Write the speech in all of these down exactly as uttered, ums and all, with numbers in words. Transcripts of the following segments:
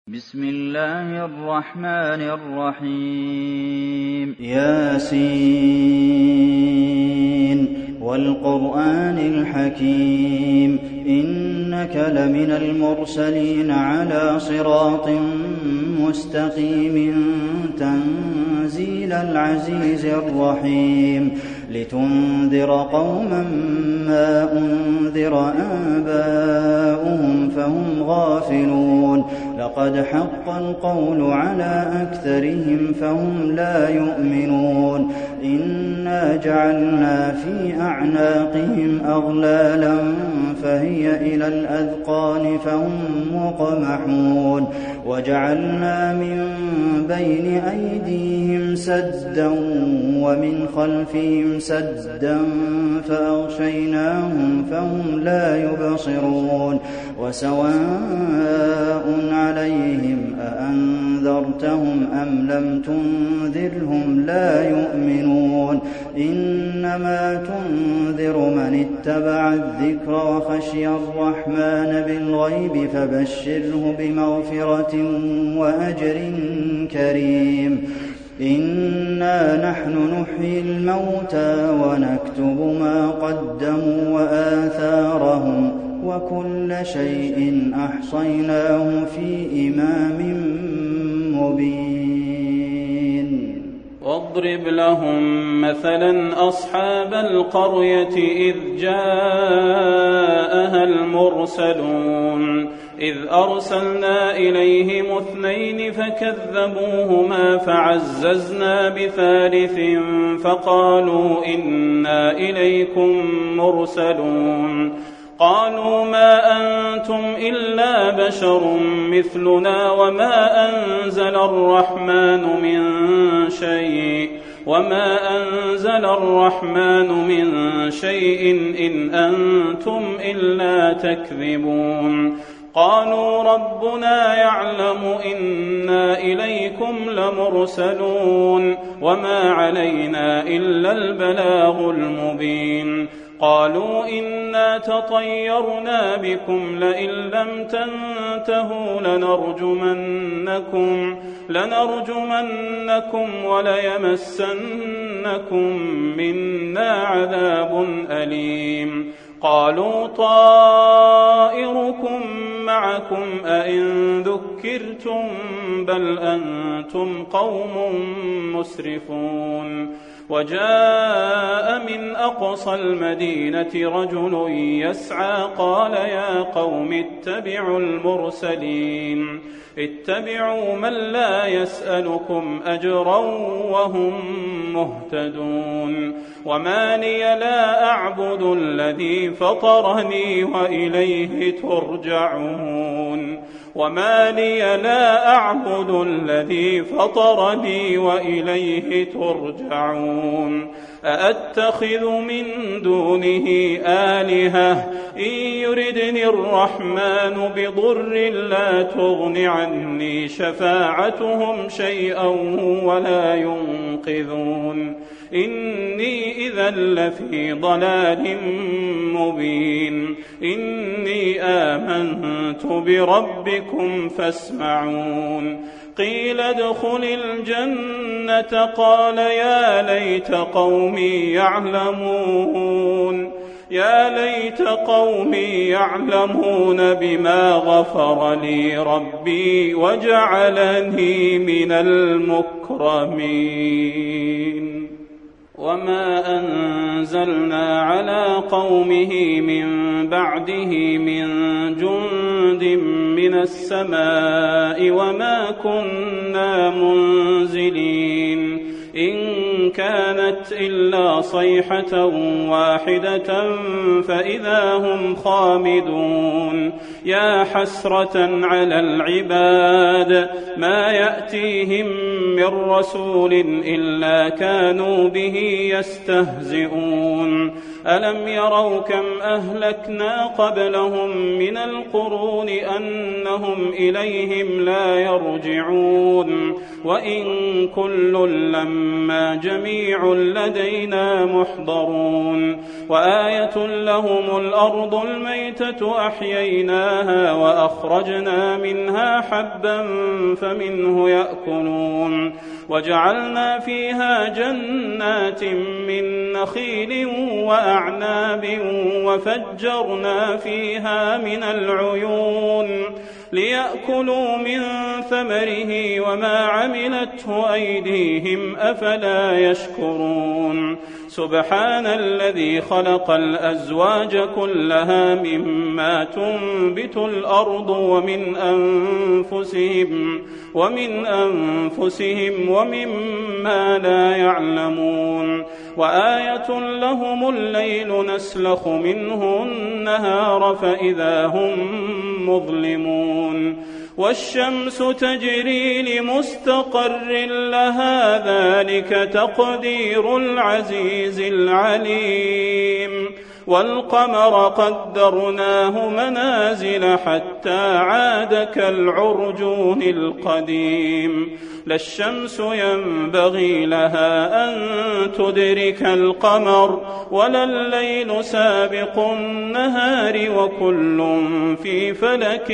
بسم الله الرحمن الرحيم ياسين والقرآن الحكيم إنك لمن المرسلين على صراط مستقيم تنزيل العزيز الرحيم لتنذر قوما ما أنذر آباؤهم فهم غافلون لقد حق القول على أكثرهم فهم لا يؤمنون إنا جعلنا في أعناقهم أغلالا فهي إلى الأذقان فهم مقمحون وجعلنا من بين أيديهم سدا ومن خلفهم سدا فأغشيناهم فهم لا يبصرون وسواء عليهم أأنذرتهم أم لم تنذرهم لا يؤمنون إنما تنذر من اتبع الذكر وخشي الرحمن بالغيب فبشره بمغفرة وأجر كريم إنا نحن نحيي الموتى ونكتب ما قدموا وآثارهم وكل شيء أحصيناه في إمام مبين واضرب لهم مثلا أصحاب القرية إذ جاءها المرسلون إذ أرسلنا إليهم اثنين فكذبوهما فعززنا بثالث فقالوا إنا إليكم مرسلون قالوا ما أنتم إلا بشر مثلنا وما أنزل الرحمن من شيء وما أنزل الرحمن من شيء إن أنتم إلا تكذبون قالوا ربنا يعلم إنا إليكم لمرسلون وما علينا إلا البلاغ المبين قالوا إنا تطيرنا بكم لئن لم تنتهوا لنرجمنكم لنرجمنكم وليمسنكم منا عذاب أليم قالوا طائركم معكم أئن ذكرتم بل أنتم قوم مسرفون وجاء من أقصى المدينة رجل يسعى قال يا قوم اتبعوا المرسلين اتبعوا من لا يسألكم أجرا وهم مهتدون وما لي لا أعبد الذي فطرني وإليه ترجعون وما لي لا أعبد الذي فطرني وإليه ترجعون أأتخذ من دونه آلهة إن يردني الرحمن بضر لا تغن عني شفاعتهم شيئا ولا ينقذون إني إذا لفي ضلال مبين إني آمنت بربكم فاسمعون قيل ادخل الجنة قال يا ليت قومي يعلمون يا ليت قومي يعلمون بما غفر لي ربي وجعلني من المكرمين وما أنزلنا على قومه من بعده من جند من السماء وما كنا منزلين إن كانت إلا صيحة واحدة فإذا هم خامدون يا حسرة على العباد ما يأتيهم من رسول إلا كانوا به يستهزئون ألم يروا كم أهلكنا قبلهم من القرون أنهم إليهم لا يرجعون وإن كل لما جميع لدينا محضرون وآية لهم الأرض الميتة أحييناها وأخرجنا منها حبا فمنه يأكلون وجعلنا فيها جنات من نخيل وأعناب وفجرنا فيها من العيون ليأكلوا من ثمره وما عملته أيديهم أفلا يشكرون سبحان الذي خلق الأزواج كلها مما تنبت الأرض ومن أنفسهم ومن أنفسهم ومما لا يعلمون وآية لهم الليل نسلخ منه النهار فإذا هم مظلمون والشمس تجري لمستقر لها ذلك تقدير العزيز العليم والقمر قدرناه منازل حتى عاد كالعرجون القديم لا الشمس ينبغي لها أن تدرك القمر ولا الليل سابق النهار وكل في فلك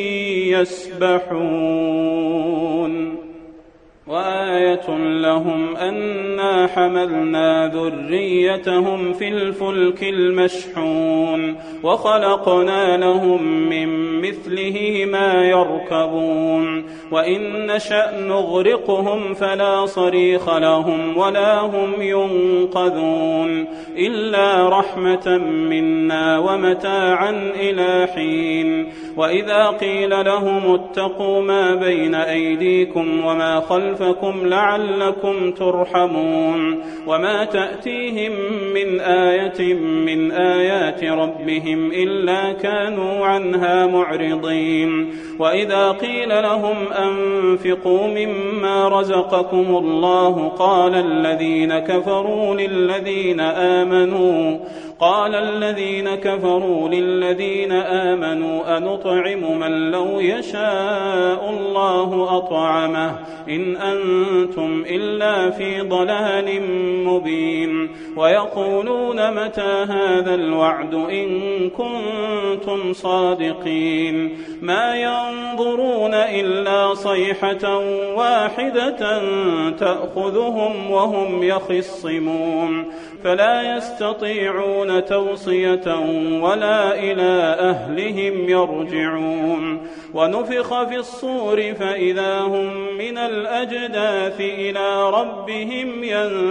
يسبحون وآية لهم أنا حملنا ذريتهم في الفلك المشحون وخلقنا لهم من مثله ما يركبون وإن نشأ نغرقهم فلا صريخ لهم ولا هم ينقذون إلا رحمة منا ومتاعا إلى حين وإذا قيل لهم اتقوا ما بين أيديكم وما خلفكم لعلكم ترحمون وما تأتيهم من آية من آيات ربهم إلا كانوا عنها معرضين وإذا قيل لهم أنفقوا مما رزقكم الله قال الذين كفروا للذين آمنوا قال الذين كفروا للذين آمنوا أنطعم من لو يشاء الله أطعمه إن أنتم إلا في ضلال مبين ويقولون متى هذا الوعد إن كنتم صادقين ما ينظرون إلا صيحة واحدة تأخذهم وهم يخصمون فلا يستطيعون توصية ولا إلى أهلهم يرجعون ونفخ في الصور فإذا هم من الأجداث إلى ربهم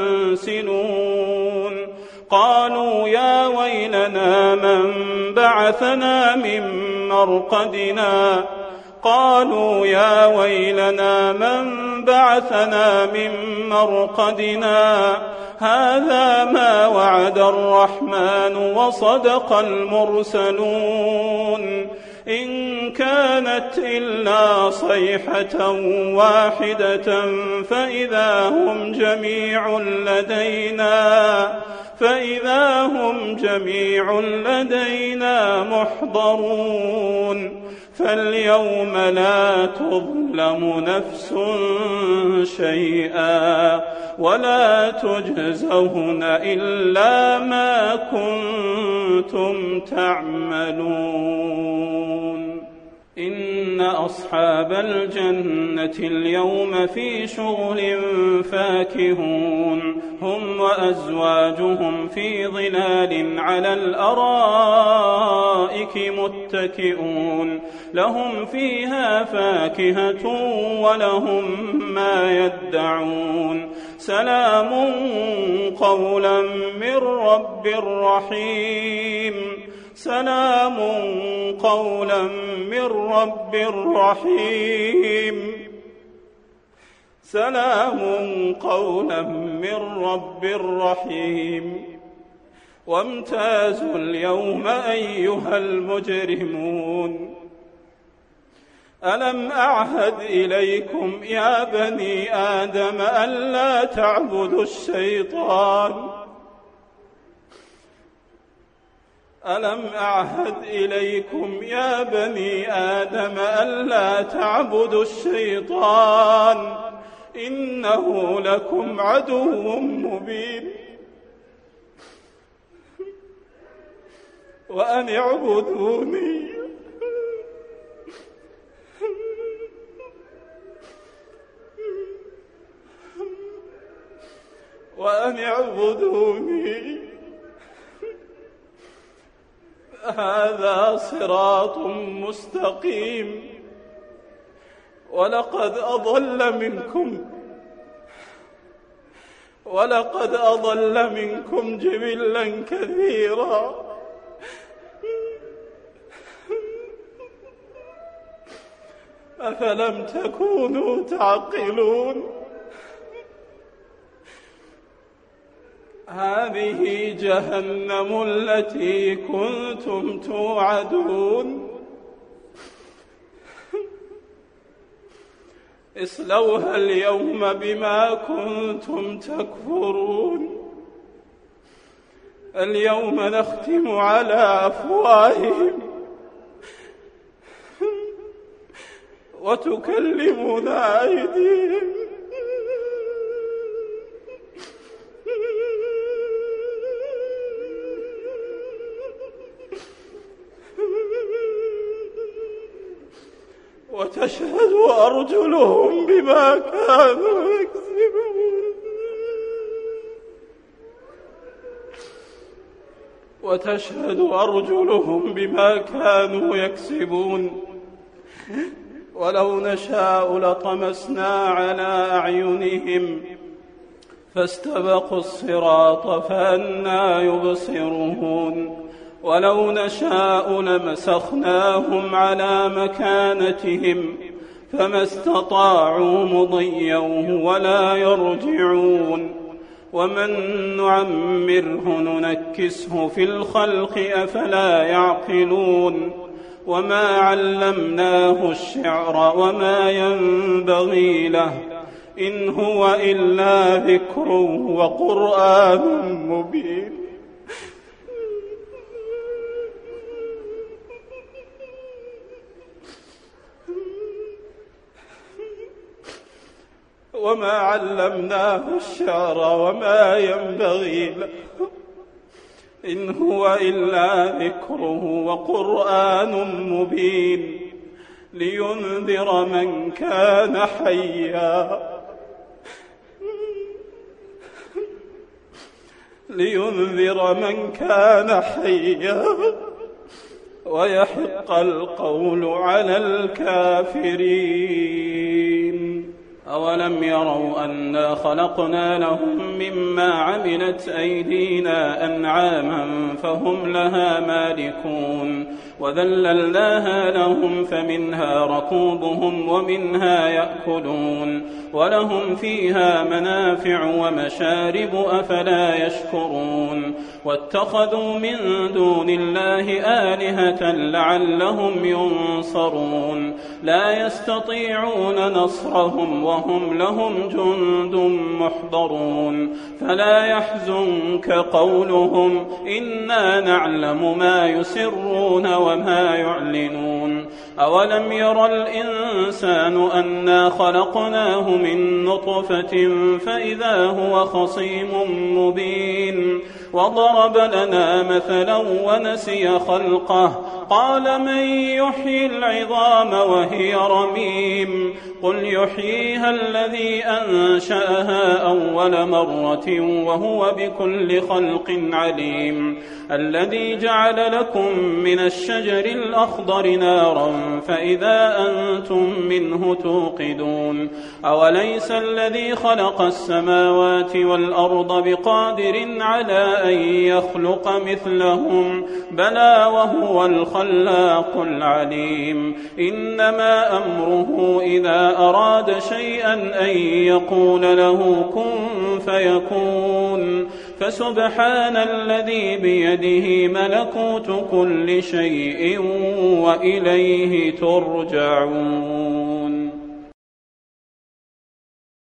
ينسلون قالوا يا ويلنا من بعثنا من مرقدنا قالوا يا ويلنا من بعثنا من مرقدنا هذا ما وعد الرحمن وصدق المرسلون إن كانت إلا صيحة واحدة فإذا هم جميع لدينا فإذا هم جميع لدينا محضرون فاليوم لا تظلم نفس شيئا ولا تجزون إلا ما كنتم تعملون إن أصحاب الجنة اليوم في شغل فاكهون هم وأزواجهم في ظلال على الأرائك متكئون لهم فيها فاكهة ولهم ما يدعون سلام قولا من رب رحيم سلام قولا من رب رحيم سلام قولا من رب رحيم وامتازوا اليوم أيها المجرمون ألم أعهد إليكم يا بني آدم ألا تعبدوا الشيطان ألم أعهد إليكم يا بني آدم ألا تعبدوا الشيطان إنه لكم عدو مبين وأن اعبدوني وأن اعبدوني هذا صراط مستقيم. ولقد أضل منكم ولقد أضل منكم جبلا كثيرا أفلم تكونوا تعقلون. هذه جهنم التي كنتم توعدون اصلوها اليوم بما كنتم تكفرون. اليوم نختم على أفواههم وتكلمنا أيديهم وتشهد أرجلهم بما كانوا يكسبون وتشهد أرجلهم بما كانوا يكسبون. ولو نشاء لطمسنا على أعينهم فاستبقوا الصراط فأنى يبصرون. ولو نشاء لمسخناهم على مكانتهم فما استطاعوا مضيا ولا يرجعون. ومن نعمره ننكسه في الخلق أفلا يعقلون. وما علمناه الشعر وما ينبغي له إن هو إلا ذكر وقرآن مبين. وما علمناه الشعر وما ينبغي له إن هو إلا ذكر وقرآن مبين لينذر من كان حيا لينذر من كان حيا ويحق القول على الكافرين. أولم يروا أنا خلقنا لهم مما عملت أيدينا أنعاما فهم لها مالكون وذللناها لهم فمنها ركوبهم ومنها يأكلون ولهم فيها منافع ومشارب أفلا يشكرون. واتخذوا من دون الله آلهة لعلهم ينصرون لا يستطيعون نصرهم وهم لهم جند محضرون. فلا يحزنك قولهم إنا نعلم ما يسرون وما يعلنون. أولم ير الإنسان أنا خلقناه من نطفة فإذا هو خصيم مبين. وضرب لنا مثلا ونسي خلقه قال من يحيي العظام وهي رميم قل يحييها الذي أنشأها أول مرة وهو بكل خلق عليم. الذي جعل لكم من الشجر الأخضر نارا فإذا أنتم منه توقدون. أوليس الذي خلق السماوات والأرض بقادر على أن يخلق مثلهم بلى وهو الخلاق العليم. إنما أمره إذا أراد شيئا أن يقول له كن فيكون. فسبحان الذي بيده ملكوت كل شيء وإليه ترجعون.